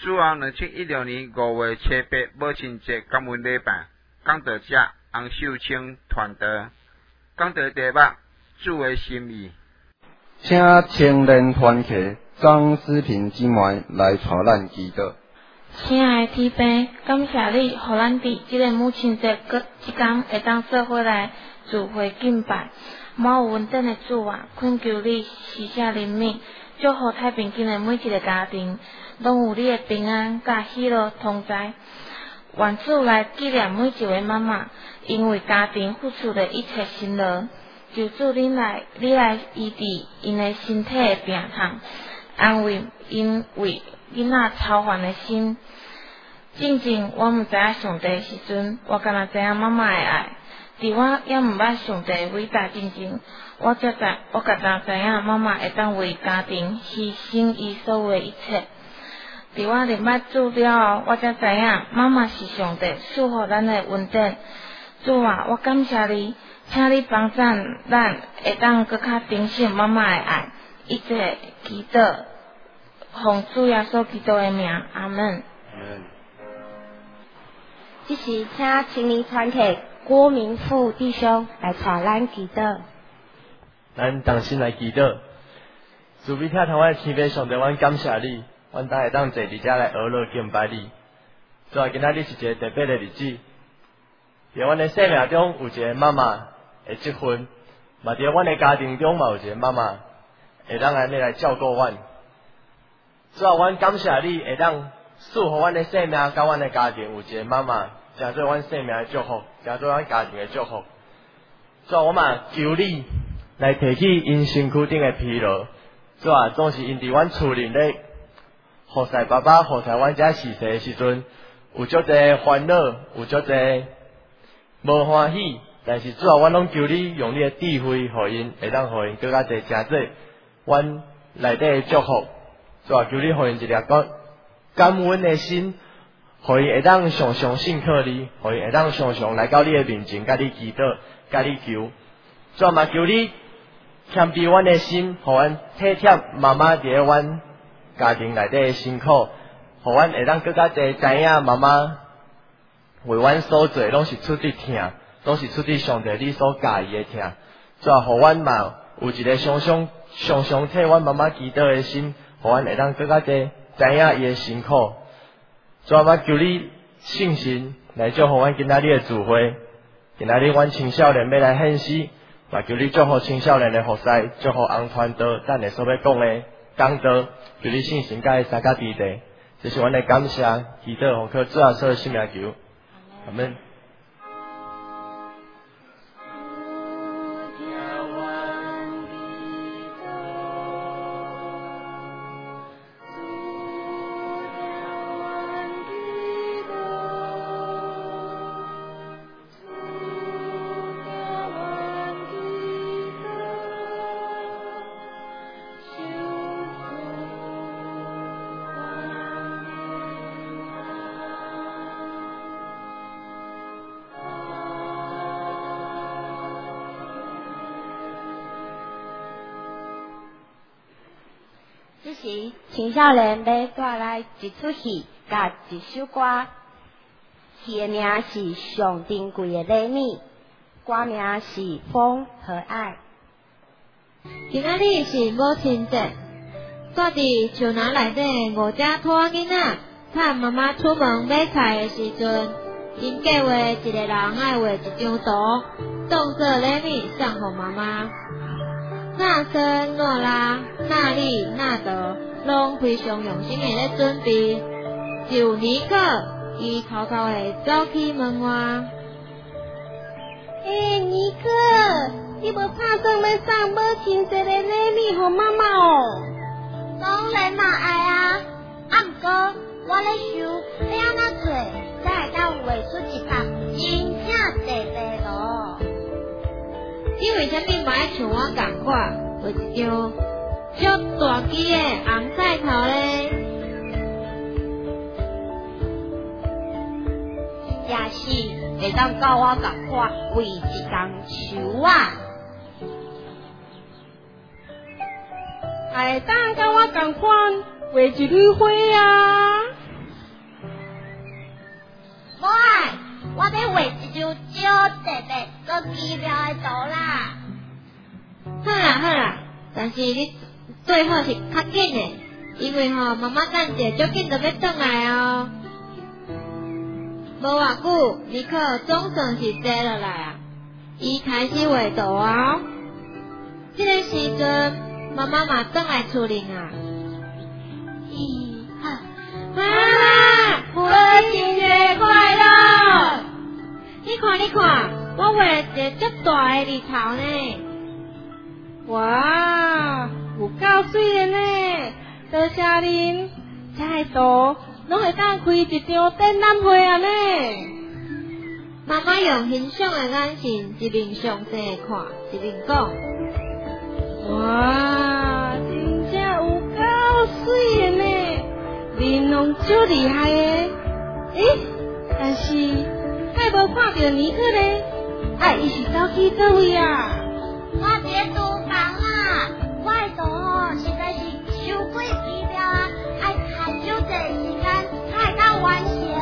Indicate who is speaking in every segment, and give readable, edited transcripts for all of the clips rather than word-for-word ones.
Speaker 1: 主后2016年5月7日母亲节感恩礼拜，讲道者洪秀清传道，讲道题目主的心意。
Speaker 2: 请青年团契张思平姊妹来带咱祈祷。
Speaker 3: 亲爱的天父，感谢你，予咱伫这个母亲节搁一天会当做伙来聚会敬拜。满有稳定的主啊，恳求你施舍怜悯，祝福太平间的每一个家庭，拢有你的平安甲喜乐同在。愿主来纪念每一位妈妈，因为家庭付出的一切辛劳。求主你来医治因的身体的病痛，安慰因为囡仔操烦的心。正我毋知影上帝时阵，我敢若知影妈妈的爱。伫我也毋捌上帝伟大之前，我敢若知影妈妈会当为家庭牺牲伊所有的一切。伫我认捌主了后，我才知影妈妈是上帝赐予咱的恩典。主啊，我感谢你，请你帮助咱会当搁较珍惜妈妈的爱。一切祈祷，奉主耶稣基督的名，阿门。
Speaker 4: 这是请青年团契郭明富弟兄来带咱祈祷。
Speaker 5: 咱同心来祈祷，主必听从我的天父上帝，阮感谢你，阮会当坐伫遮来学乐敬拜你。主啊，今仔日是一个特别的日子，伫阮的生命中有一个妈妈的结婚，嘛伫阮的家庭中嘛有一个妈妈会当安尼来照顾阮。主啊，阮感谢你会当赐予阮的生命甲阮的家庭有一个妈妈，成做阮生命的祝福，成做阮家庭的祝福。主啊，我嘛求你来提起因身躯顶的疲劳。主啊，总是因伫阮厝里咧，何塞爸爸何塞阮遮逝世的时阵，有足侪烦恼，有足侪无欢喜。但是主啊，阮拢求你用你的智慧，互因会当互因更加侪诚济阮内底的祝福。主啊，求你互因一颗感恩的心，互伊会当常常信靠你，互伊会当常常来到你的面前，甲你祈祷，甲你求。主啊，嘛求你谦卑阮的心，互阮体贴妈妈伫咧阮家庭内底的辛苦，互阮会当更加侪知影妈妈为阮所做拢是出伫疼，拢是出伫上帝你所介意的疼。主啊，互阮嘛有一个常常替阮妈妈祈祷的心，互阮会当更加侪知影伊的辛苦。主啊，嘛求你信心来祝福阮今仔日的聚会，今仔日阮青少年要来献诗，嘛求你祝福青少年的服侍，祝福红传道咱的所要讲的讲道，求你信心甲伊三甲地地，这是阮的感谢，祈祷奉靠主啊所有性命求，阿门。
Speaker 4: 这时青少年要带来一出戏，甲一首歌，戏的名是《上珍贵的礼物》，歌名是《风和爱》。
Speaker 6: 今仔日是母亲节，住伫树林内底5只兔仔囡仔，趁妈妈出门买菜的时阵，因计划一个人爱画一张图，当作礼物送互妈妈。那森、诺拉、娜丽、纳德拢非常用心的咧准备，就尼克伊偷偷的走去门外。
Speaker 4: 尼克，你无打算要送母亲节的礼物互妈妈哦？当然啦爱啊，毋过我咧想要安怎做，才会当画出一幅真正地地图。
Speaker 6: 你为虾米嘛爱像我共款，画一张足大支的红菜头咧？
Speaker 4: 也是会当教我共款画一丛树啊，会当教我共款画一蕊花啊。 机票的图啦。
Speaker 6: 好啦，但是你最好是较紧的，因为妈妈等者足紧就要转来哦。无偌久，尼克总算是坐落来啊，伊开始画图啊。这个时阵，妈妈嘛转来厝里啊。妈妈，父亲节快乐！你看，我画了一个足大的日头呢。
Speaker 7: 哇，有够水的呢！多谢恁，这个图拢会当开一场展览会啊呢。
Speaker 6: 妈妈用欣赏的眼神，一面上帝看，一面讲：
Speaker 7: 哇，真正有够水的呢！玲珑足厉害的，但是还无看到尼克呢，伊是走去倒位啊？
Speaker 4: 我伫厨房啊，我的图实在是伤过机票啊，爱花少济时间才会到完成。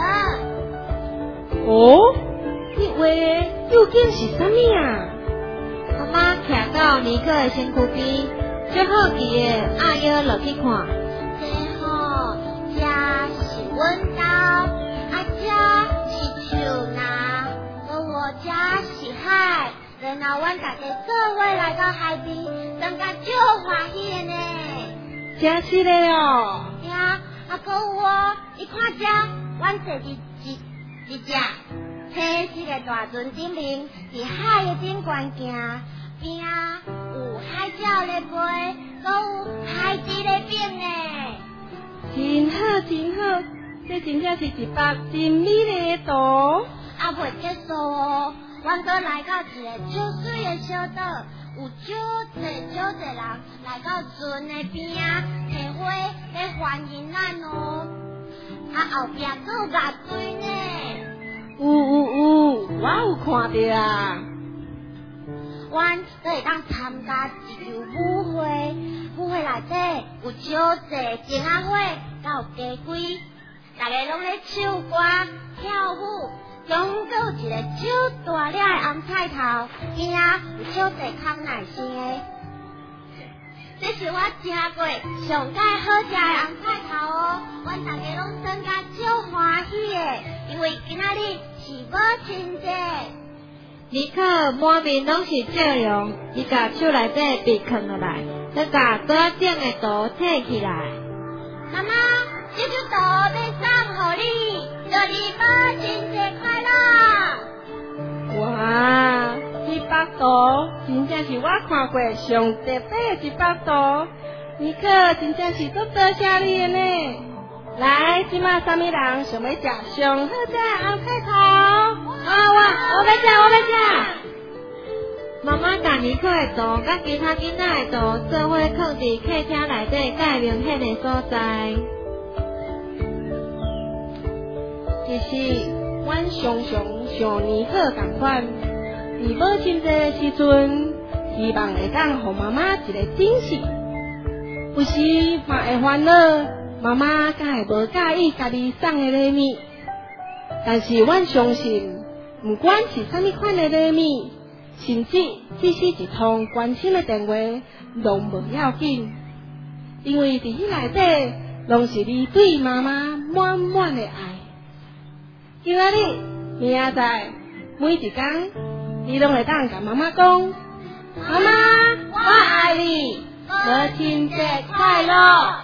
Speaker 7: 哦，你画的究竟是啥物啊？
Speaker 6: 妈妈徛到尼克的身躯边，足好奇的压腰落去看。
Speaker 4: 这是阮家，这是树林，我这是海。然后阮大家做伙来到海边，感觉足欢喜的呢。
Speaker 7: 真是的哦。
Speaker 4: 呀，还有哦，你看这，阮坐一只青色的大船顶面，伫海的顶悬行，边有海鸟咧飞，阁有海猪咧变呢。
Speaker 7: 真好，这真正是一幅真美丽的图。
Speaker 4: 未结束哦，阮阁来到一个足水的小岛，有足侪人来到船的边摕花来欢迎咱哦。后壁阁有乐队呢。
Speaker 7: 有，我有看到啊。
Speaker 4: 阮都会当参加一场舞会，舞会内底有足侪金仔花，甲有鸡龟，大家拢咧唱歌跳舞，总阁有一个足大粒的红菜头，边有足侪康乃馨的。这是我食过上佳好食的红菜头哦，阮大家拢增加足欢喜的，因为今仔日是母亲节。
Speaker 6: 尼克满面拢是笑容，伊甲手内底笔放落来，再甲桌仔顶的图摕起来。
Speaker 4: 妈妈，这张图要送予你，祝你母亲节快乐！
Speaker 7: 哇，这幅图真正是我看过上特别的一幅图，尼克真正是足多谢你的呢。来，即马啥物人想要食上好食的红菜头？
Speaker 6: 我要食。妈妈甲尼克的图，甲其他囡仔的图，做伙放伫客厅内底较明显的所在。
Speaker 7: 其实，阮常像尼克同款，伫母亲节的时阵，希望会当互妈妈一个惊喜。有时嘛会烦恼，妈妈敢会无介意家己送的礼物。但是阮相信，不管是啥物款的礼物，甚至只是一通关心的电话，拢无要紧，因为伫迄内底，拢是你对妈妈满满的爱。今仔日、明仔载，每一天，你拢会当甲妈妈讲：妈妈，我爱你，母亲节快乐！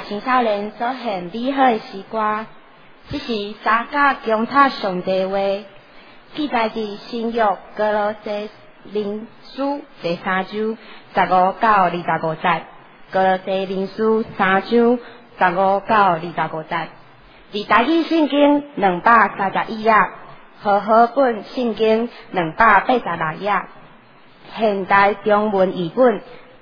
Speaker 8: 青少年所献美好的诗歌，这是三甲强塔上帝话，记载伫新约哥罗西人书第3章15到25节，哥罗西人书3章15到25节。伫台语圣经231页，和合本圣经286页，现代中文译本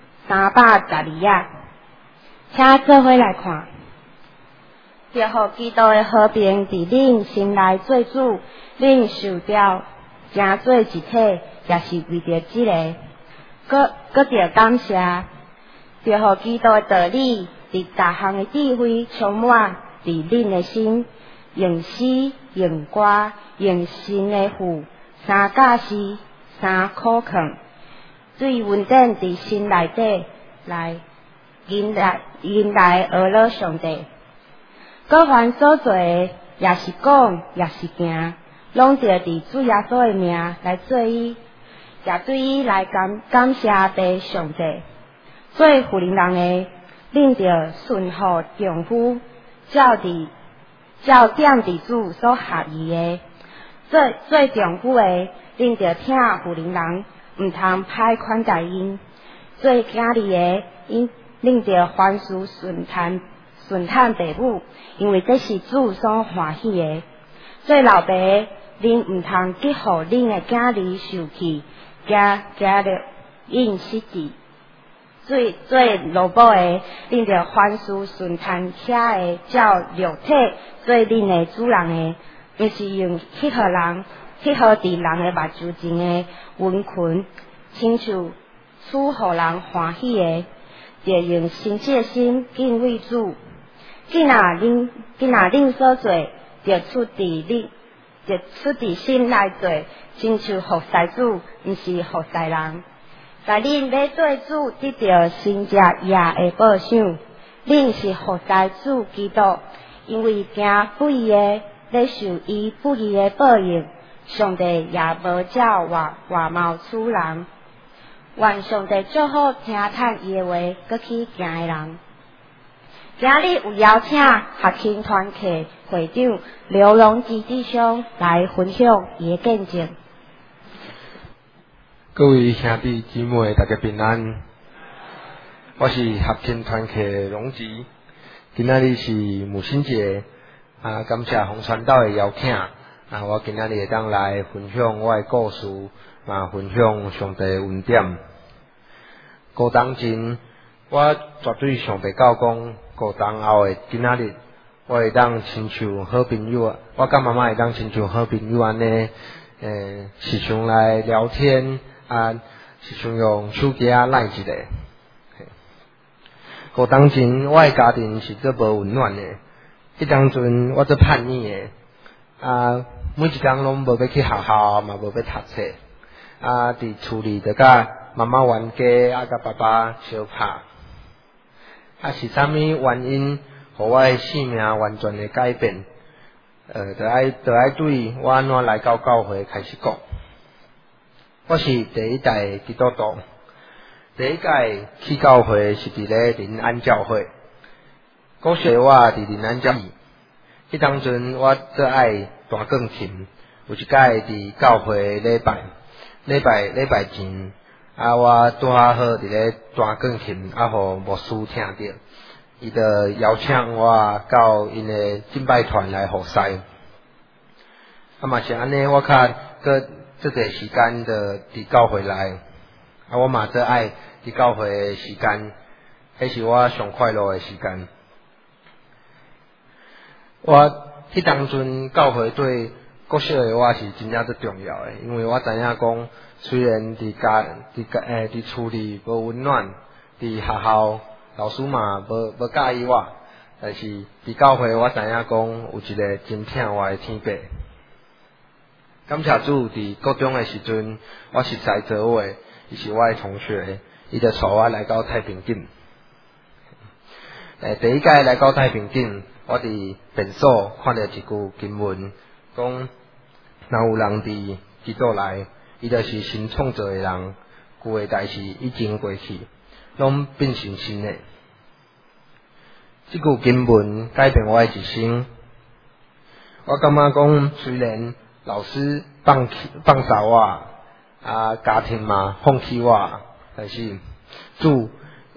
Speaker 8: 312页。请做伙来看。着互基督的和平伫恁心内做主，恁受着成做一体，也是为着这个。搁着感谢，着互基督的道理伫逐项的智慧充满伫恁的心，用诗、用歌、用神的父，三架诗、三苦劝，最稳定伫心内底来引来学了上帝。各凡所做的，也是讲，也是行，拢着伫主耶稣的名来做伊，也对伊来感谢地上帝。做妇人人的，恁着顺服丈夫，照点伫主所合意的。做丈夫的，恁着听妇人人，毋通歹款待因。做囝儿的，恁着凡事顺坦父母，因为这是主所欢喜的。做老爸的，恁毋通激互恁的囝儿受气，惊着因失志。做老母的，恁着凡事顺坦遐的照肉体做恁的主人的，毋是用迄号伫人的目睭前的温存，亲像处互人欢喜的，着用真切心敬畏主。既若恁所做，着出伫心内做，亲像服侍主，毋是服侍人。在恁要做主得到神只业的报赏，恁是服侍主基督，因为行不义的，要受伊不义的报应。上帝也无照外貌处人，愿上帝祝福听叹伊的话，搁去行的人。今日有邀请学青团契会长刘荣基弟兄来分享伊的见证。
Speaker 9: 各位兄弟姊妹，大家平安。我是合青团契荣基，今仔日是母亲节，感谢洪传道的邀请，我今仔日会当来分享我的故事，分享上帝的恩典。高当前，我绝对想袂到讲，高当后的今仔日，我会当亲像好朋友，我甲妈妈会当亲像好朋友安尼，时常来聊天。是想用手机赖一下。我当前我的家庭是做无温暖的，迄当阵我做叛逆的，每一天拢无要去学校，嘛无要读册，伫厝里就甲妈妈冤家，甲爸爸相拍。是啥物原因，互我的性命完全的改变？就爱对我安怎来到教会开始讲。我是第一代基督徒，第一届去教会是伫咧临安教会。古时我伫临安教会，迄当阵我最爱弹钢琴，有一届伫教会礼拜前，我拄好伫咧弹钢琴，互牧师听着，伊就邀请我到因的敬拜团来服侍。嘛是安尼，我较个。这个时间的伫教会来，我嘛最爱伫教会的时间，迄是我上快乐的时间。我迄当阵教会对国小的我是真正最重要的，因为我知影讲，虽然伫厝里无温暖，伫学校老师嘛无介意我，但是伫教会我知影讲有一个真疼我的天父。感谢主，伫高中的时阵，我熟悉做伙，伊是我的同学，伊就带我来到太平镇。第一届来到太平镇，我伫便所看到一句经文，讲若有人伫基督内，伊就是新创造的人，旧的代志已经过去，拢变成新的。 这句经文改变我的一生。我感觉讲，虽然老师放扫我，家庭嘛放弃我，但是主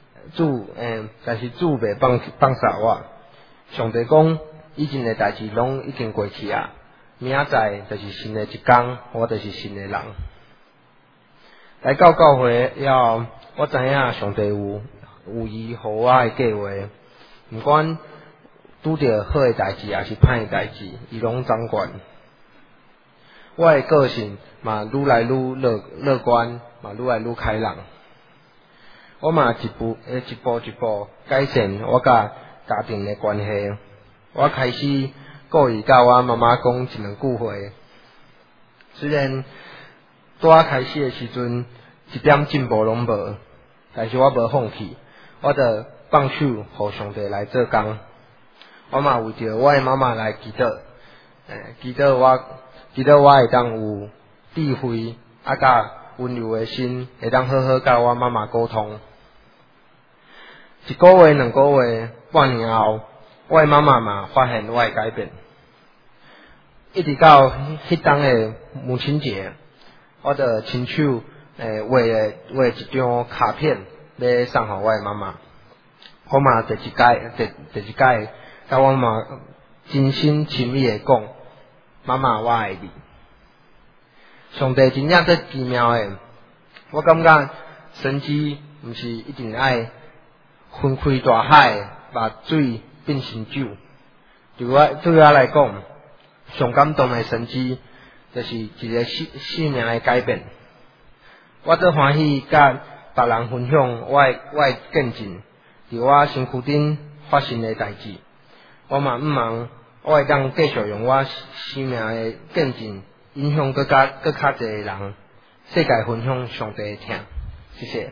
Speaker 9: 袂放扫我。上帝讲，以前的代志拢已经过去啊，明仔载就是新的一天，我就是新的人。来到教会了，我知影上帝有伊互我的计划，毋管拄着好的代志也是歹的代志，伊拢掌管。我的个性嘛愈来愈乐观，嘛愈来愈开朗。我嘛一步一步改善我甲家庭的关系。我开始故意甲我妈妈讲一两句话，虽然拄开始的时阵一点进步拢无，但是我无放弃，我着放手互上帝来做工。我嘛为着我的妈妈来祈祷，祈祷我会当有智慧甲温柔的心，会当好好甲我妈妈沟通。一个月、两个月、半年后，我的妈妈嘛发现我的改变，一直到迄当的母亲节，我着亲手画一张卡片要送互我的妈妈。我嘛第一届，甲我妈真心诚意的讲，妈妈我爱你。上帝真正最奇妙的，我感觉神迹毋是一定爱分开大海，把水变成酒。对我来讲，上感动的神迹，就是一个生命的改变。我最欢喜甲别人分享我的见证，伫我身躯顶发生的代志。我嘛毋茫，我会当继续用我生命的见证，影响更较侪的人，世界分享上帝的听。谢谢。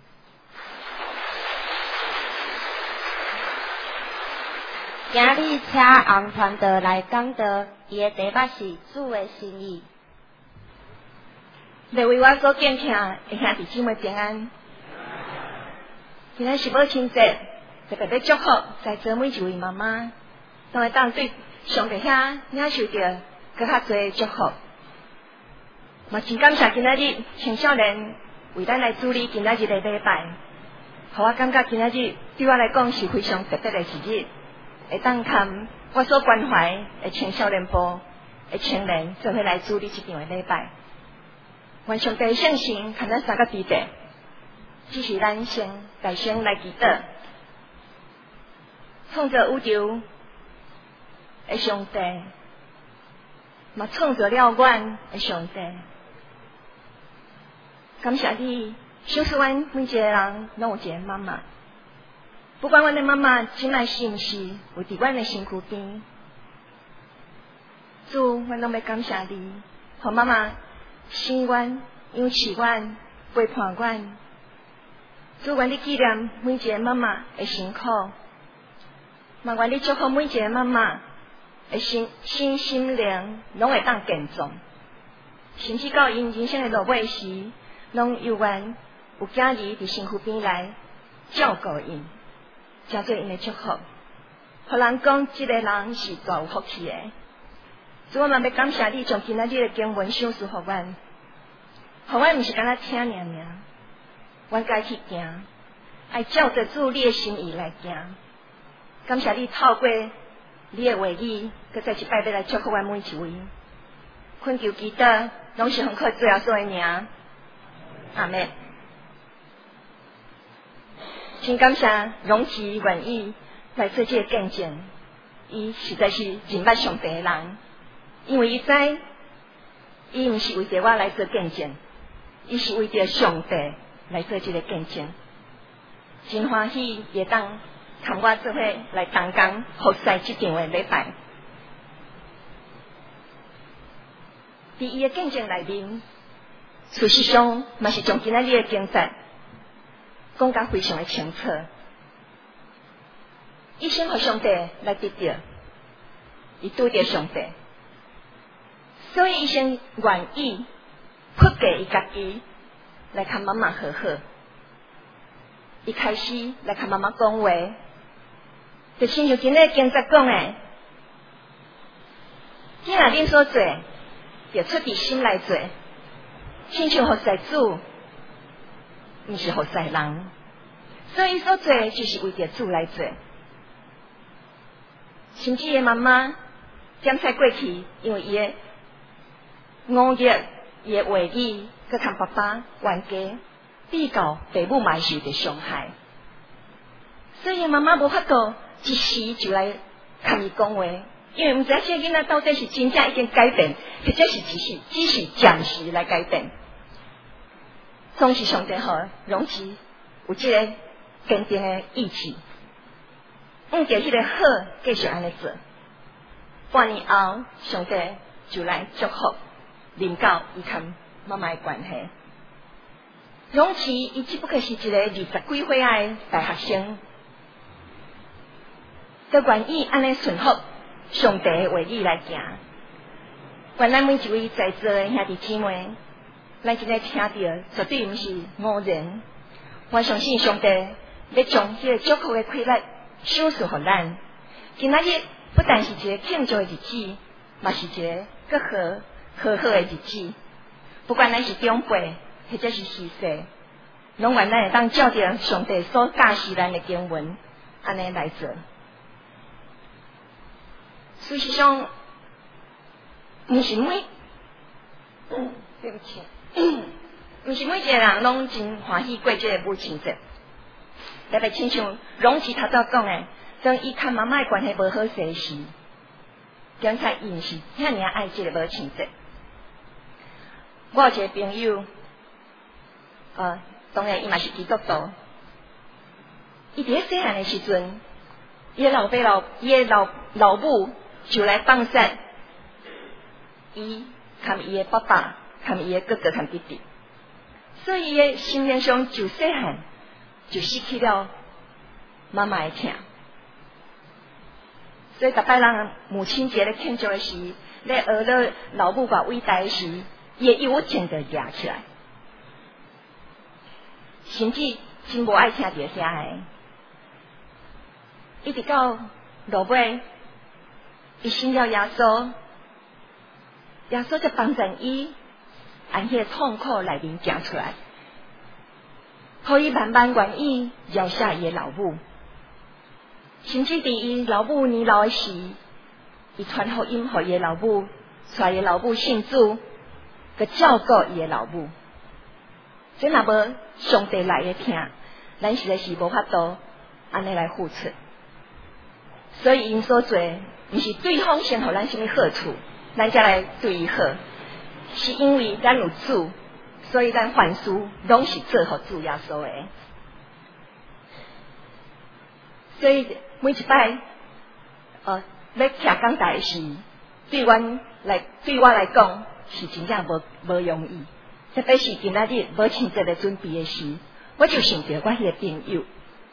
Speaker 8: 今日请红传道来讲道，伊的题目是主的心意。
Speaker 10: 来为我所敬听的兄弟姊妹平安。今天是母亲节，特别要祝福在座每一位妈妈，都会当对上帝遐领受到更较侪祝福。嘛真感谢今仔日青少年为咱来主理今仔日的礼拜，互我感觉今仔日对我来讲是非常特别的一日，会当看我所关怀的青少年部的青年做伙来主理这场的礼拜。愿上帝圣神看咱三个地地，只是咱先大声来祈祷，创造宇宙的上帝，嘛创造了阮的上帝。感谢你，小使阮每一个人拢有一个妈妈，不管阮的妈妈今仔是毋是有伫阮的身躯边，主，阮拢要感谢你，互妈妈生阮、养饲阮、陪伴阮。主，愿你纪念每一个妈妈的辛苦，嘛愿你祝福每一个妈妈的心灵拢会当健壮，甚至到因人生的落尾时，拢有缘有囝儿伫身躯边来照顾因，诚做因的祝福。互人讲，这个人是大有福气的。主，我嘛要感谢你，将今仔日的经文赏赐互阮，互阮毋是干那听尔尔，阮该去行，爱照着主你的心意来行。感谢你透过你的话语，搁再一摆要来祝福阮每一位。恳求祈祷，拢是奉靠主耶稣的名，阿们。真感谢荣琪愿意来做这个见证，伊实在是真捌上帝的人。因为伊知，伊毋是为着我来做见证，伊是为着上帝来做这个见证。真欢喜会当同我做伙来同工服侍这场的礼拜。伫伊的见证内面，事实上嘛是将今仔日的经节讲甲非常的清楚。伊先互上帝来得着，伊拄着上帝。所以，伊先愿意屈下伊家己来甲妈妈和好。伊开始来甲妈妈讲话， 就亲像今日经节讲诶，今仔恁所做，就出伫心来做，亲像服侍主，毋是服侍人，所以所做就是为着主来做。甚至伊妈妈检查过去，因为伊诶5月伊诶话语，佮同爸爸冤家，比较父母嘛受着伤害，所以妈妈无法度一时就来甲伊讲话，因为毋知这囡仔到底是真正已经改变，或者是只是暂时来改变。总是上帝好，容其有这个坚定的意志，着迄个好继续安尼做。半年后，上帝就来祝福临到伊甲妈妈的关系。容其伊只不过是一个20几岁的大学生，都愿意安尼顺服上帝的话语来行。愿咱每一位在座的兄弟姊妹，咱今日听到绝对毋是偶然。我相信上帝要将这个祝福的规律赏赐给咱。今仔日不但是一个庆祝的日子，嘛是一个更好的日子。不管咱是长辈或者是逝世，拢愿咱会当照着上帝所教示咱的经文，安尼来做。事实上，毋是每，对不起，毋是每一个人拢真欢喜过这个母亲节。特别亲像容其头早讲诶，当伊甲妈妈的关系无好势时，刚才伊毋是遐尔爱这个母亲节。我有一个朋友，当然伊嘛是基督徒，伊伫咧细汉的时阵，伊的老母就来放散伊，含伊的爸爸，含伊的哥哥，含弟弟，所以伊的心灵上就细汉就失去了妈妈的疼。所以逐摆人母亲节咧庆祝的时，咧学了老母偌伟大的时，伊的友情就夹起来，甚至真无爱听着声的，一直到落尾，伊信了耶稣，耶稣就帮助伊，按迄个痛苦内面行出来，可以慢慢愿意饶下伊的老母，甚至伫伊老母年老的时，伊传福音予伊的老母，带伊的老母信主，佮照顾伊的老母。这若无上帝来的听，咱实在是无法度安尼来付出。所以因所做，毋是对方先互咱什么好处，咱才来对伊好，是因为咱有主，所以咱凡事拢是做互主耶稣的。所以每一摆，要徛讲台时，对我来讲是真正无容易。特别是今仔日母亲节的准备的时，我就想到我迄个朋友。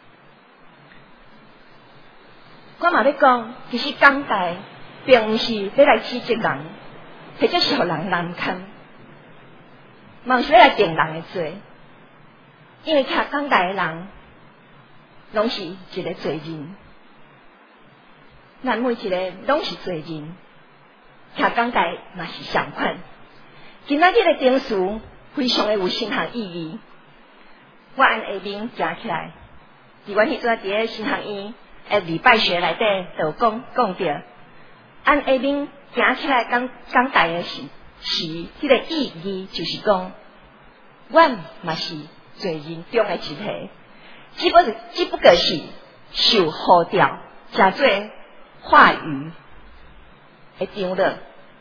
Speaker 10: 我嘛要讲，其实讲台并毋是要来指责人，或者是互人难堪，嘛是要来定人的罪。因为徛讲台的人，拢是一个罪人，咱每一个拢是罪人，徛讲台嘛是相款。今仔日的定数非常的有神学意义。我按下面行起来，伫阮迄阵伫咧神学院礼拜学内底就讲着，按下面行起来讲台的时，迄个意义就是讲，阮嘛是罪人中的一个，只不过是受呼召，诚做话语的场了。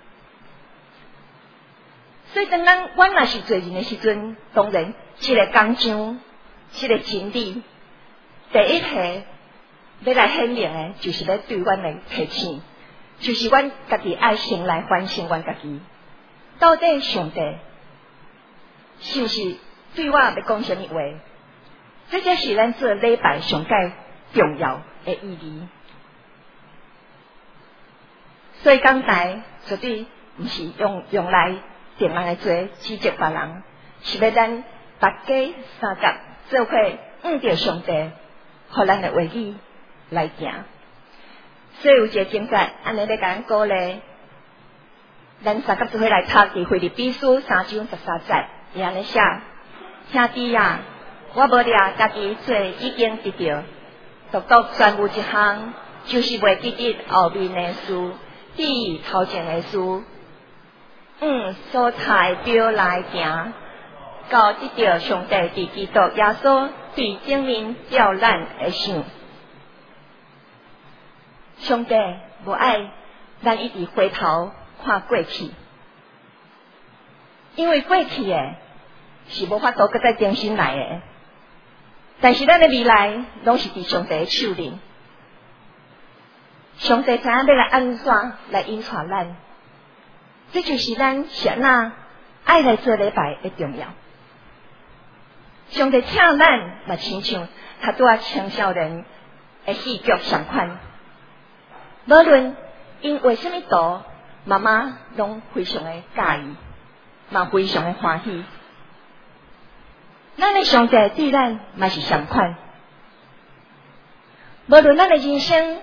Speaker 10: 所以当阮若是罪人的时阵，当然这个讲章，这个真理，第一题要来显明的，就是要对阮来提醒，就是阮家己爱先来反省阮家己，到底上帝是不是对我要讲什么话？这才是咱做礼拜上界重要的意义。所以讲台绝对毋是用来定人的罪，指责别人，是要咱大家三角做伙按着上帝，互咱的话语来行。 所以有一个经节，安尼咧甲咱鼓励，咱三甲做伙来读伫腓立比书3章13节，伊安尼写：兄弟啊，我无掠家己做已经得着，独独全有一项，就是袂记得后面的事，记忆头前的事。所才表来行，到得着上帝伫基督耶稣对证明了咱的想。上帝无爱咱一直回头看过去，因为过去的是无法度搁再重新来的，但是咱的未来拢是伫上帝的手里。上帝知影要来安怎来引带咱，这就是咱谁呐爱来做礼拜的重要。上帝请咱嘛，亲像他拄啊青少年的戏剧相款。无论因为什么道，妈妈拢非常的介意，嘛非常的欢喜。咱的上帝对咱嘛是相款，无论咱的人生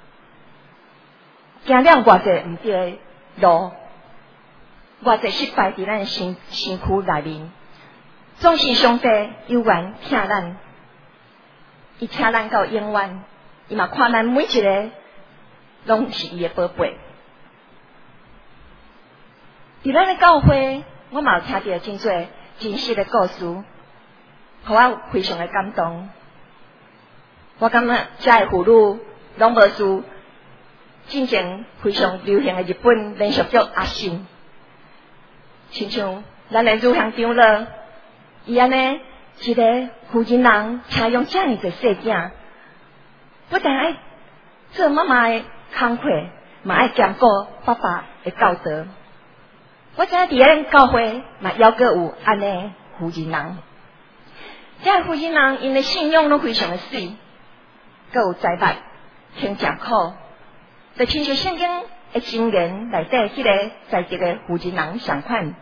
Speaker 10: 行了偌济毋对的路，偌济失败伫咱的身躯内面，总是上帝有缘疼咱，伊疼咱到永远，伊嘛看咱每一个拢是伊的宝贝。伫咱的教会，我嘛有听到真侪真实的故事，互我非常的感动。我感觉遮的妇女拢无输之前非常流行的日本连续剧阿信，亲像咱的女乡长老，伊安尼一个负人人，请用遮尔侪细囝，不但爱做妈妈的工课，嘛爱兼顾爸爸的教导。我知影伫咱教会嘛，还阁有安尼负人人。这负人人因的信仰拢非常的水，阁有财力，挺食苦，就亲像圣经的箴言内底迄个在职的负人人相款。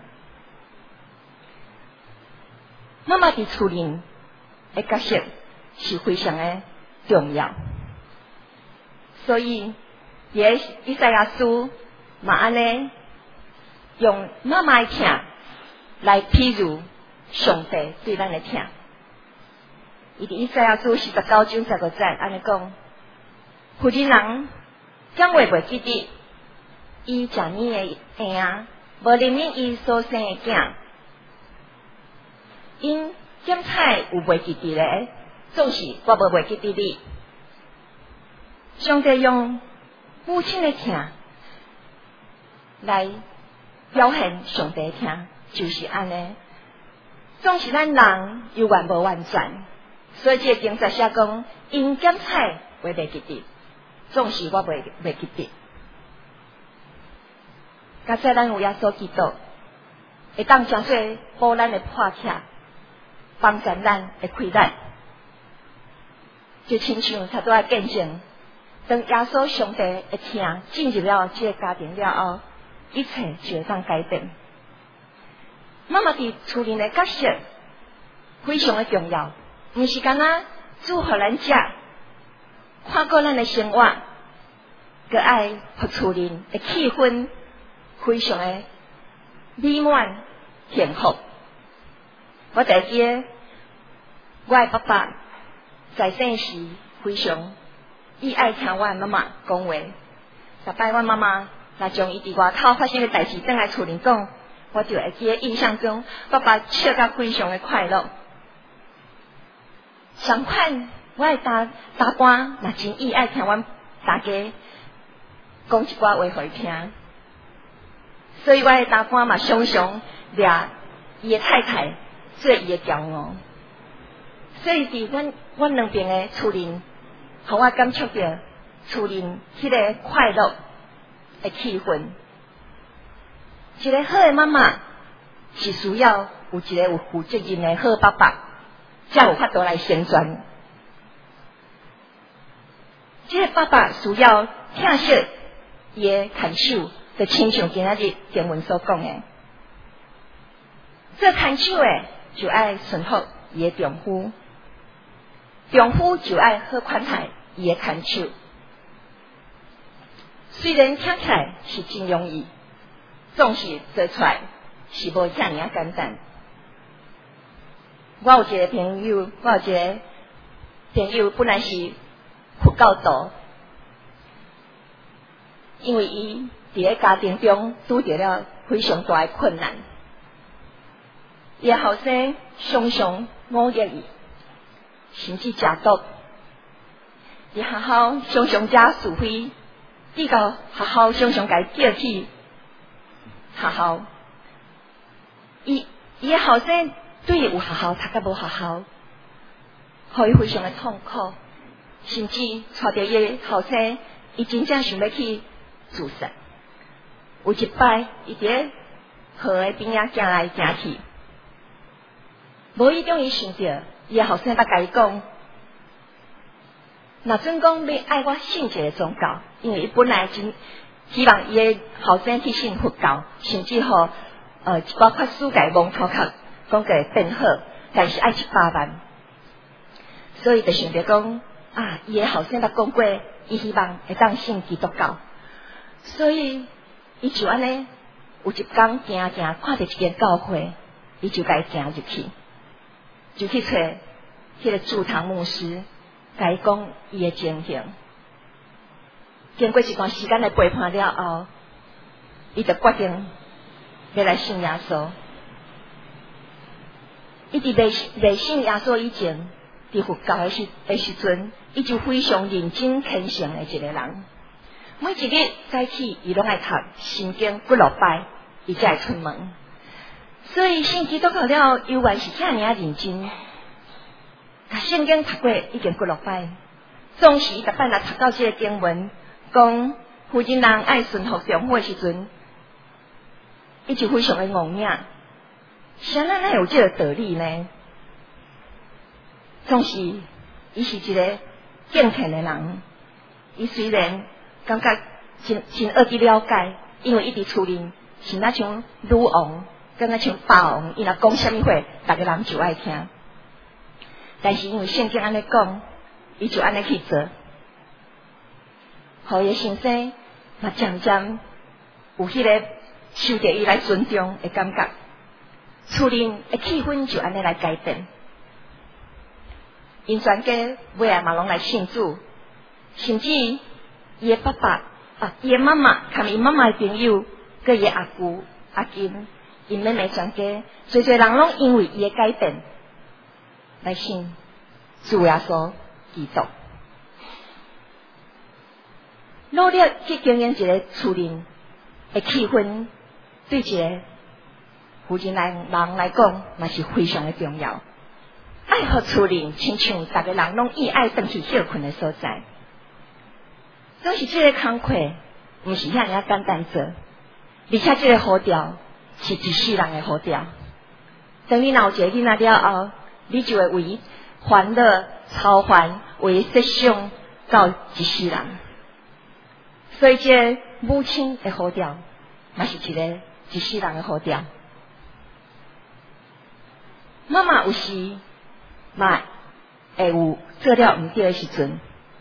Speaker 10: 妈妈伫厝里的角色是非常的重要，所以也以赛亚书嘛安尼用妈妈的疼来譬如上帝对咱的疼。伊伫以赛亚书19章15节安尼讲：负人人将会袂记得伊食年的婴，无怜悯伊所生的囝。因检彩有袂记得咧，总是我无袂记得你。上帝用母亲的疼来表现上帝的疼，就是安尼。总是咱人有缘无完全，所以这个经节写讲，因检彩会袂记得，总是我袂记得。假设咱有耶稣基督，会当将做保咱的破壳，帮助咱的溃烂，就亲像他都要见证，当耶稣上帝的疼进入了这个家庭了后，一切就会当改变。妈妈伫厝里的角色非常的重要，毋是干那煮互咱食，看过咱的生活，佮爱互厝里的气氛非常的美满幸福。我第记得我的爸爸在生时非常伊爱听我的妈妈讲话，逐摆我妈妈若将伊伫外口发生的代志转来厝里讲，我就会记得印象中爸爸笑甲非常的快乐。相反，我的大官若真意爱听阮大家讲一寡话互伊听，所以我的大官嘛常常掠伊的太太做伊的骄傲，所以伫阮两边的厝里，互我感触到厝里迄个快乐的气氛。一个好的妈妈是需要有一个有负责任的好爸爸，才有法度来生存。这个爸爸需要疼惜伊的看守，就亲像今仔日经文所讲的，做看守的就爱顺服伊的丈夫，丈夫就爱好款待伊的看守。 虽然听起来是真容易，总是做出来是无遮尔简单。我有一个朋友本来是佛教徒，因为伊伫咧家庭中拄着了非常大的困难，伊后生常常误解伊，甚至食毒。伫学校常常惹是非，伊到学校常常甲伊叫去学校，伊的后生对伊有学校读甲无学校，互伊非常的痛苦，甚至带着伊的后生，伊真正想要去自杀。有一摆，伊伫咧河的边仔行来行去，无意中伊想着伊的后生捌甲伊讲，若准讲要爱我信一个宗教，因为伊本来真希望伊的后生去信佛教，甚至乎包括世界蒙头壳讲个变好，但是爱100万，所以就想着讲伊的后生捌讲过，伊希望会当信基督教，所以伊就安尼有一天行看到一间教会，伊就甲伊行入去，就去找迄个驻堂牧师，甲伊讲伊的情形。经过一段时间的陪伴了后，伊就决定要来信耶稣。伊伫未信耶稣以前，伫佛教的时阵，伊就非常认真虔诚的一个人。每一日早起，伊拢爱读心经几落摆，伊才会出门。所以信基督教了，犹原是遮尔认真。甲圣经读过已经几落摆，总是伊逐摆若读到这个经文，讲妇人人爱顺服丈夫的时阵，伊就非常的懵影。啥哪有这个道理呢？总是伊是一个敬虔的人，伊虽然感觉真学去了解，因为伊伫厝里是那像女王，跟那像霸王，伊若讲啥物话，逐个人就爱听。但是因为圣经安尼讲，伊就安尼去做，互伊的先生嘛渐渐有迄个受着伊来尊重的感觉，厝里的气氛就安尼来改变。因全家尾仔嘛拢来信主，甚至伊的爸爸伊的妈妈，含伊妈妈的朋友，佮伊的阿姑、阿金、因妹妹全家，侪人拢因为伊的改变来信主耶稣基督。努力去经营一个厝里的气氛，对一个妇人来讲，嘛是非常的重要。爱互厝里亲像逐个人拢意爱回去休困的所在。总是这个工课，毋是遐尔简单做，而且这个好调是一世人的好调。等你若有一个囡仔了后，你就会为欢乐超凡，为设想到一世人。所以这个母亲的好调，嘛是一个一世人的好调。妈妈有时嘛会有做了毋对的时阵，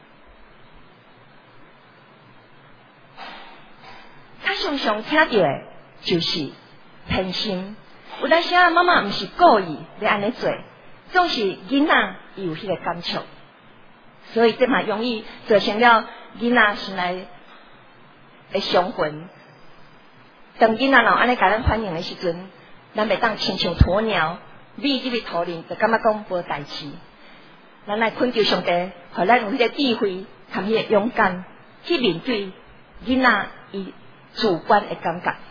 Speaker 10: 他常常听到的就是偏心。有当时妈妈毋是故意要安尼做，总是囡仔伊有迄个感触，所以这嘛容易造成了囡仔心内的伤痕。当囡仔若安尼甲咱反应的时阵，咱袂当亲像鸵鸟飞入去土里，就感觉讲无代志。咱来恳求上帝，互咱有迄个智慧，含迄个勇敢去面对囡仔伊主观的感觉。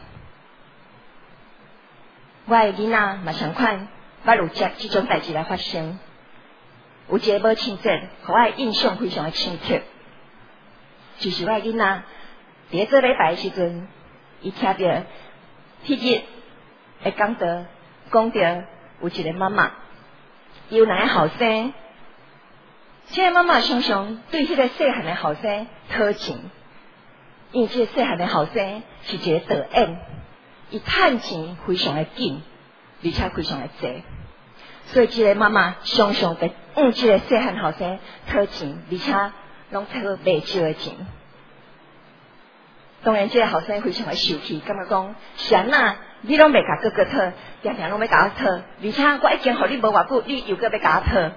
Speaker 10: 我的囡仔嘛相款，捌有这种代志来发生。有一个母亲节，互我的印象非常的深刻，就是我的囡仔伫做礼拜的时阵，伊听到迄日的讲道，讲到有一个妈妈，伊有2个后生，这个妈妈常常对迄个细汉的后生讨情，因为这个细汉的后生是一个导演，伊趁钱非常的紧，而且非常的济，所以这个妈妈常常在这个细汉后生讨情，而且拢讨袂少的钱。 当然，这个后生非常的受气，感觉讲，谁呐，你拢未甲哥哥讨，常常拢要甲我讨，而且我已经互你无偌久，你又搁要甲我讨。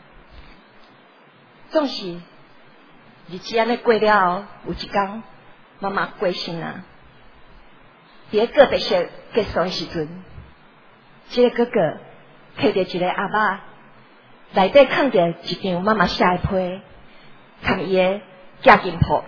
Speaker 10: 总是日子安尼过了后，有一天妈妈过身啊，伫个告别式结束的时阵，这个哥哥摕着一个阿爸，内底放着一张妈妈写的批，含伊的嫁金簿。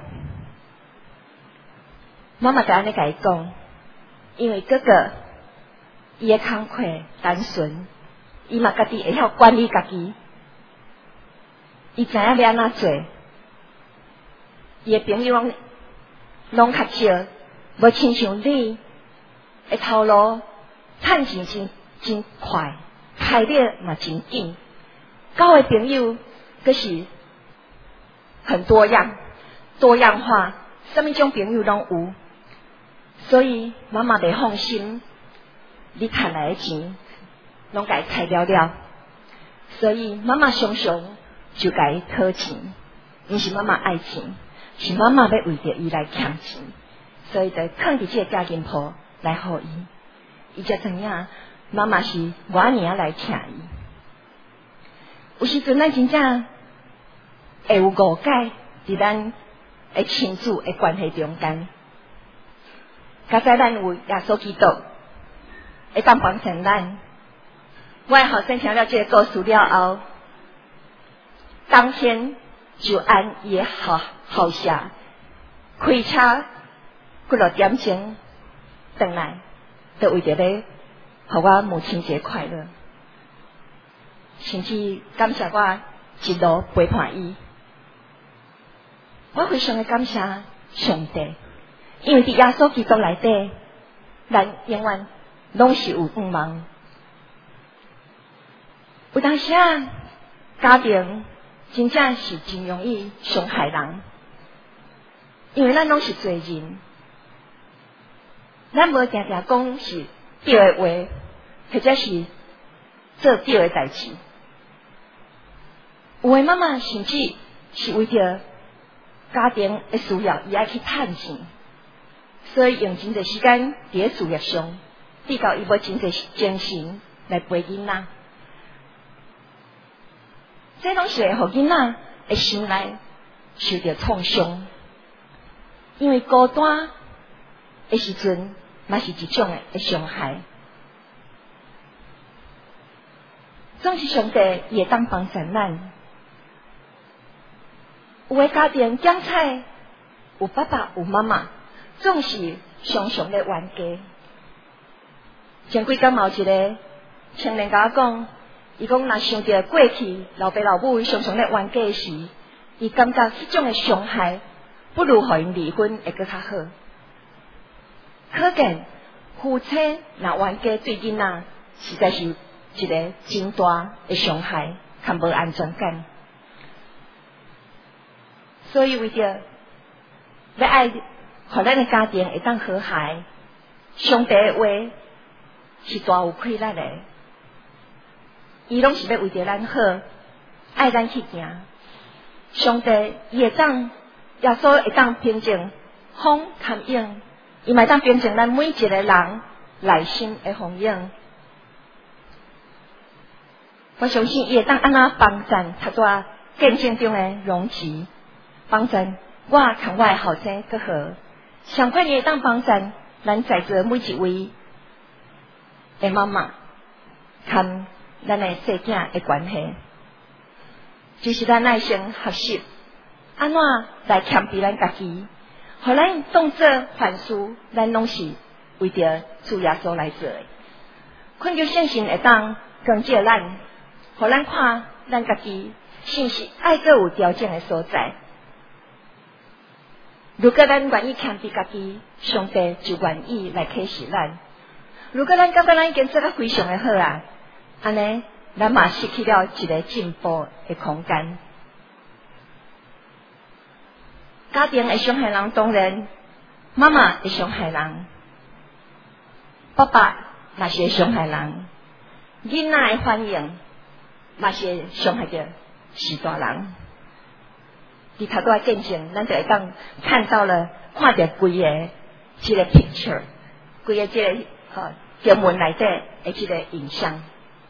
Speaker 10: 妈妈就安尼甲伊讲，因为哥哥伊的慷慨单纯，伊嘛家己会晓管理家己，伊知影要安怎做，伊的朋友拢较少，无亲像你的头路趁钱真快，开了嘛真紧，交的朋友可是很多样化，什么种朋友拢有。所以妈妈袂放心，你赚来的钱拢甲伊开了，所以妈妈常常就甲伊讨钱，毋是妈妈爱钱，是妈妈要为着伊来欠钱，所以就放伫这个嫁金铺来互伊，伊才知影妈妈是偌尔来请伊。有时阵咱真正会有误解伫咱的亲子的关系中间。假使咱有耶稣基督会当帮衬咱，我的后生听了这个故事了后，当天就按伊的好写开车几落点钟回来，就为着咧，互我母亲节快乐，甚至感谢我一路陪伴伊。我非常的感谢上帝。因为伫耶稣基督内底，咱永远拢是有盼望。有当时啊，家庭真正是真容易伤害人，因为咱拢是罪人，咱无常常讲是对的话，或者是做对的代志。有的妈妈甚至是为着家庭的需要，伊爱去趁钱。所以用真侪时间伫咧事业上，比较伊无真侪精神来陪囡仔，这拢是会互囡仔的心内受到创伤。因为孤单的时阵，嘛是一种的伤害。总是上帝伊会当帮助咱。有的家庭讲菜有爸爸有妈妈。总是常常咧冤家。前几天有一个青年甲我讲，伊讲若想到过去老爸老母常常咧冤家时，伊感觉迄种的伤害，不如互因离婚会搁较好。可见夫妻若冤家对囡仔，实在是一个真大的伤害，较无安全感。所以为着要爱。互咱的家庭会当和谐，上帝的话是大有快乐的，伊拢是要为着咱好，爱咱去行。上帝伊会当，耶稣会当平静风含涌，伊嘛会当平静咱每一个人内心的风涌。我相信伊会当安怎帮助他多见证中的荣吉，帮助我同我的后生更好。上快也当帮助咱在座每一位的妈妈，跟咱的细囝的关系，就是咱爱先学习安怎来谦卑咱家己，互咱当做凡事，咱拢是为着主耶稣来做的。困求圣神会当光照咱，互咱看咱家己是毋是爱个有条件的所在。如果咱愿意谦卑家己，上帝就愿意来启示咱。如果咱感觉咱已经做得非常的好啊，安尼咱嘛失去了一个进步的空间。家庭会伤害人，当然妈妈会伤害人，爸爸嘛是会伤害人，囡仔的反应嘛是会伤害着许多人。 伫头拄仔见证，咱就会当看到了，看到规个即个 picture， 规个即个经文内底的即个影像。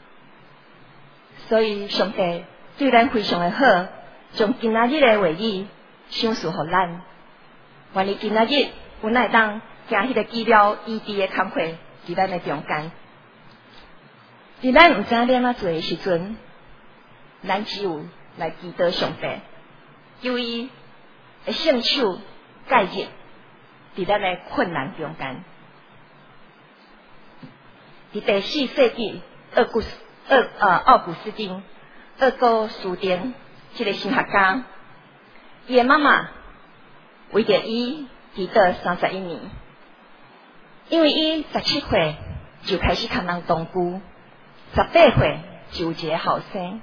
Speaker 10: 所以上帝对咱非常的好，将今仔日的话语赏赐互咱，愿意今仔日阮会当行迄个记了异地的工课伫咱的中间。伫咱毋知影要安怎做的时阵，咱只有来祈祷上帝，求伊会伸手介入伫咱的困难中间。伫第4世纪奥古斯丁即个神学家，伊的妈妈为着伊祈祷31年，因为伊17岁就开始牵人同居，18岁就有一个后生。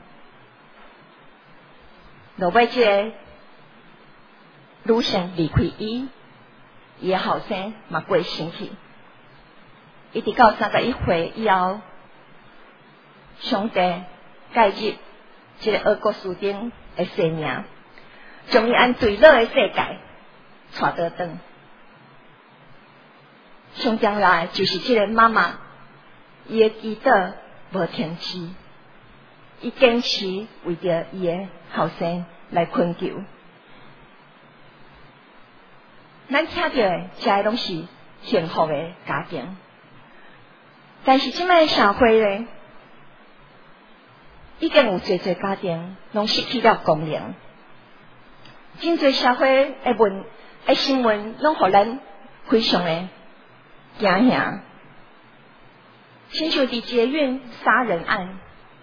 Speaker 10: 落尾即个女性离开伊，伊的后生嘛过身去。一直到31岁以后，上帝介入即个奥古斯丁的生命，将伊按坠落的世界带倒转。上将来就是即个妈妈，伊的祈祷无停止，伊坚持为着伊的后生来困求。咱听到的这拢是幸福的家庭，但是即摆社会咧，已经有侪家庭拢失去了功能。真侪社会的新闻拢互咱非常的惊吓，亲像伫捷运杀人案、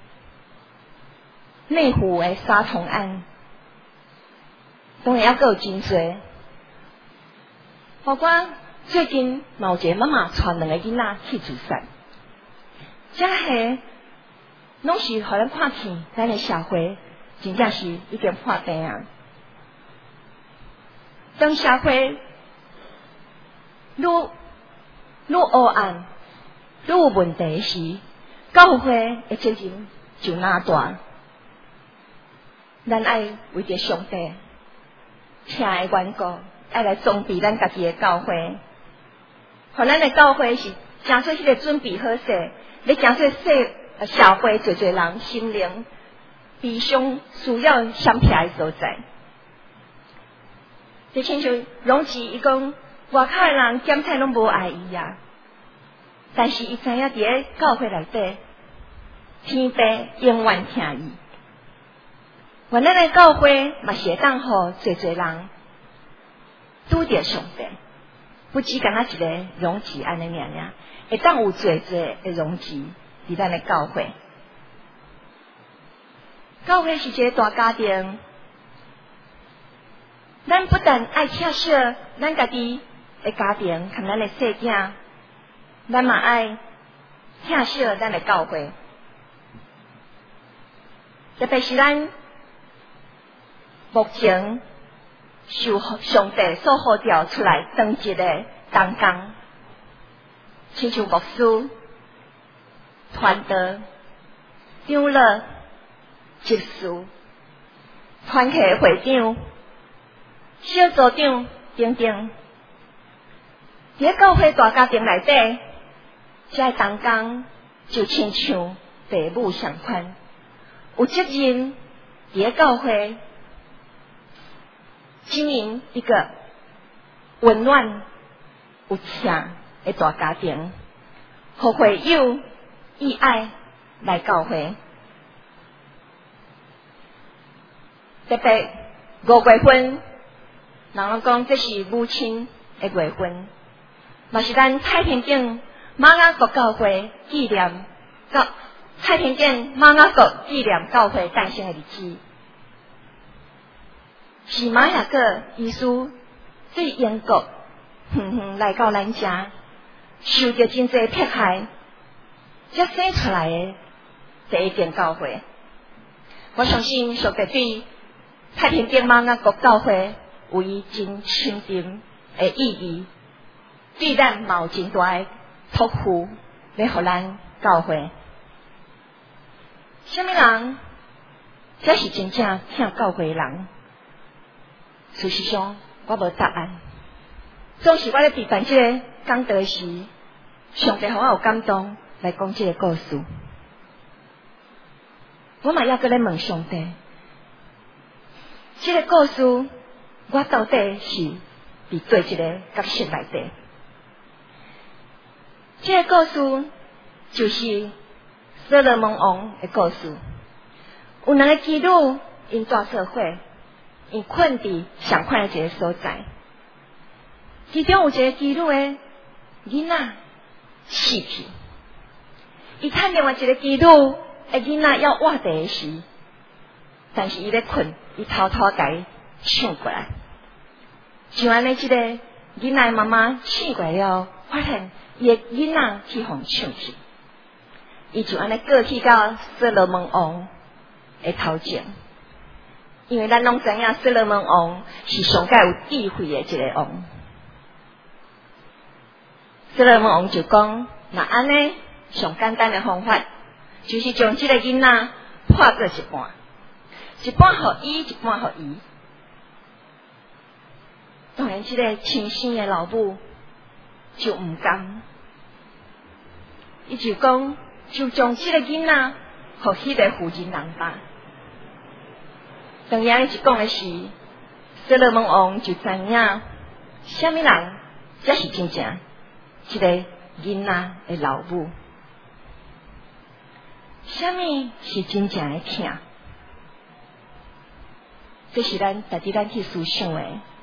Speaker 10: 内湖的杀童案，当然还佫有真侪。包括最近有一个妈妈带2个囡仔去自杀，这些拢是互咱看见咱的社会真正是已经破病啊。当社会愈黑暗、愈有问题时，教会的责任就哪大。咱爱为着上帝请的缘故，爱来装备咱家己的教会，互咱的教会是真做迄个准备好势，咧真做社会侪人心灵悲伤需要相撇的所在。就亲像荣吉伊讲，外口的人检菜拢无爱伊啊，但是伊知影伫咧教会内底，天父永远听伊。原来的教会嘛是会当互侪人拄着上帝，不只干那一个荣吉安尼尔，会当有侪的荣吉伫咱的教会。教会是一个大家庭，咱不但爱请舍咱家己的家庭，含咱的细囝，咱嘛爱请舍咱的教会。特别是咱目前受上帝所呼召出来当一个同工，亲像牧师、传道、长老、执事、团契会长、小组长等等，伫教会大家庭内底，这同工就亲像父母相款，有责任伫教会经营一个温暖有情的大家庭，互会友义爱来教会。特别5月份，人讲这是母亲的月份，嘛是咱太平境马雅国教会纪念太平境马雅国纪念教会诞生的日子。是马雅各耶稣对英国来到咱家，受着真侪迫害，才生出来的第一间教会。我相信上帝对太平境马雅国教会有伊真深沉的意义，对咱嘛有真大的托付，要互咱教会。什么人才是真正听教会的人？ 事实上我无答案。总是我咧伫办即个讲道时，上帝互我有感动来讲即个故事。我嘛抑搁咧问上帝，即个故事我到底是伫做一个角色内底？即个故事就是所罗门王的故事。有两个基督因大社会，因困伫上款的一个所在。其中有一个基督的囡仔死去，伊趁另外一个基督的囡仔要活地时，但是伊咧困，伊偷偷甲伊抢过来。就安尼，即个囡仔妈妈抢过来了，发现伊的囡仔去互抢去，伊就安尼过去到所罗门王的头前，因为咱拢知影所罗门王是上界有智慧的一个王。所罗门王就讲，那安尼上简单的方法，就是将这个囡仔破做一半，一半互伊，一半互伊。当然，这个亲生的老母就唔甘，伊就讲，就将这个囡仔互迄个妇人人吧。当然，伊讲的是，所罗门王就知影，什么人才是真正这个囡仔的老母。什么是真正的疼？这是咱家己咱去思想的。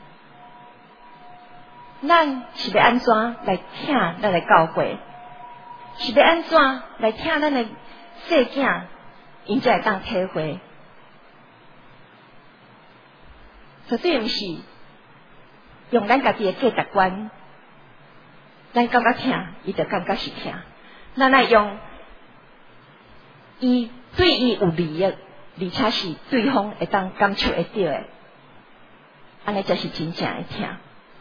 Speaker 10: 咱是要安怎来疼咱的教会？是要安怎来疼咱的细囝？因才会当体会。绝对毋是用咱家己的价值观，咱感觉疼，伊就感觉是疼。咱来用伊对伊有利益，而且是对方会当感受会到的，安尼才是真正的疼。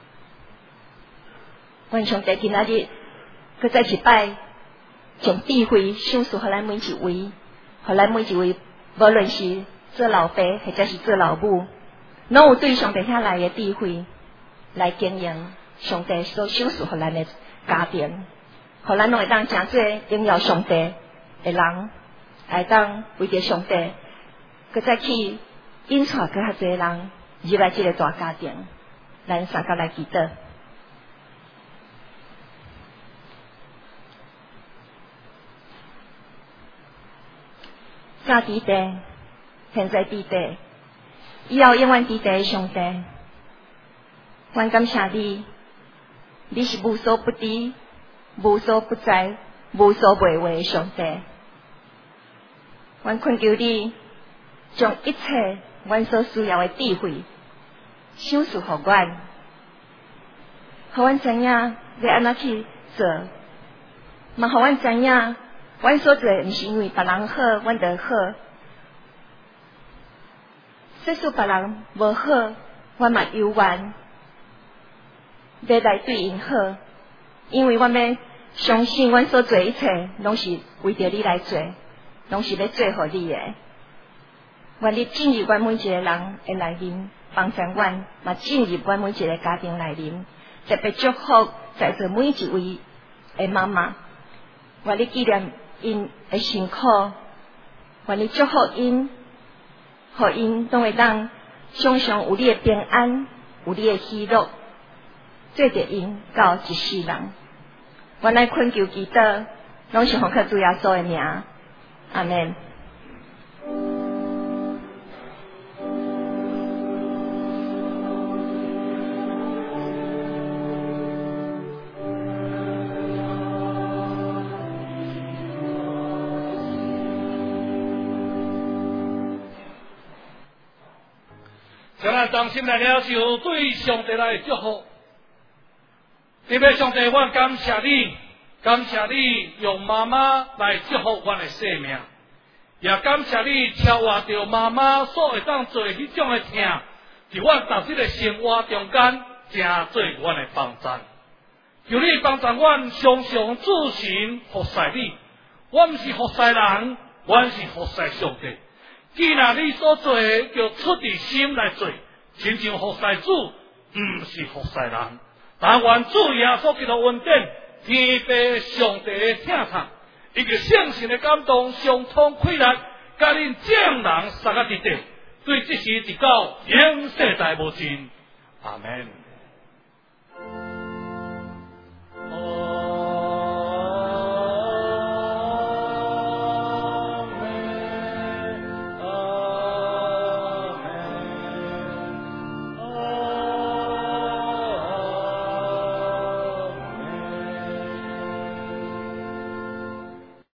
Speaker 10: 愿上帝今仔日搁再一摆，将智慧赏赐互咱每一位，互咱每一位，无论是做老爸或者是做老母，拢有对上帝遐来的智慧来经营上帝所赏赐互咱的家庭，互咱拢会当诚做荣耀上帝的人，会当为着上帝，搁再去引带搁较侪人入来这个大家庭。咱三甲来祈祷。早伫地，现在伫地，以后永远伫地的上帝，阮感谢你，你是无所不知、无所不在、无所不为的上帝。阮恳求你，将一切阮所需要的智慧赏赐互阮，互阮知影要安怎去做，嘛互阮知影。阮所做毋是因为别人好，阮就好。即使别人无好，阮嘛有缘要来对因好，因为阮要相信阮所做一切，拢是为着你来做，拢是要做互你的。愿你进入阮每一个人的内面，帮助阮，嘛进入阮每一个家庭内面，特别祝福在座每一位的妈妈。愿你纪念因的辛苦，愿你祝福因，互因都会当常常有你的平安，有你的喜乐，做着因到一世人。原来恳求祈祷，拢是奉靠主耶稣的名，阿们。
Speaker 11: 将咱当心来了，就对上帝来祝福。特别上帝，我感谢你，感谢你用妈妈来祝福我的生命，也感谢你超越着妈妈所会当做迄种的疼，伫我逐日的生活中间，真做我的帮助。求你帮助我，常常自信服侍你。我毋是服侍人，我是服侍上帝。既然你所做的，就出自心来做， 亲像服侍主，毋是服侍人。但愿主耶稣基督恩典，天父上帝的疼痛，以及圣神的感动，相通开力，甲恁众人三个伫地，对这事直到永世代无尽。阿门。